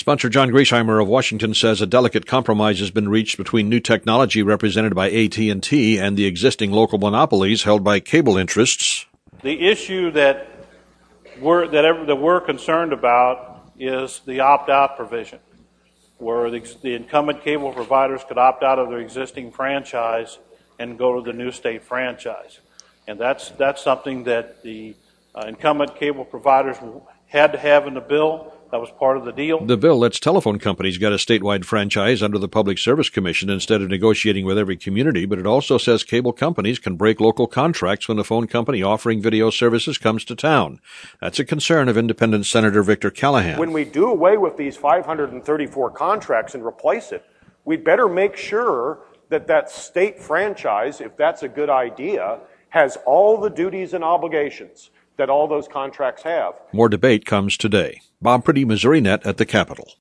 Sponsor John Griesheimer of Washington says a delicate compromise has been reached between new technology represented by AT&T and the existing local monopolies held by cable interests. The issue that we're concerned about is the opt-out provision, where the incumbent cable providers could opt out of their existing franchise and go to the new state franchise. And that's something that the incumbent cable providers had to have in the bill. That was part of the deal. The bill lets telephone companies get a statewide franchise under the Public Service Commission instead of negotiating with every community, but it also says cable companies can break local contracts when the phone company offering video services comes to town. That's a concern of Independent Senator Victor Callahan. When we do away with these 534 contracts and replace it, we'd better make sure that that state franchise, if that's a good idea, has all the duties and obligations that all those contracts have. More debate comes today. Bob Priddy, Missouri Net at the Capitol.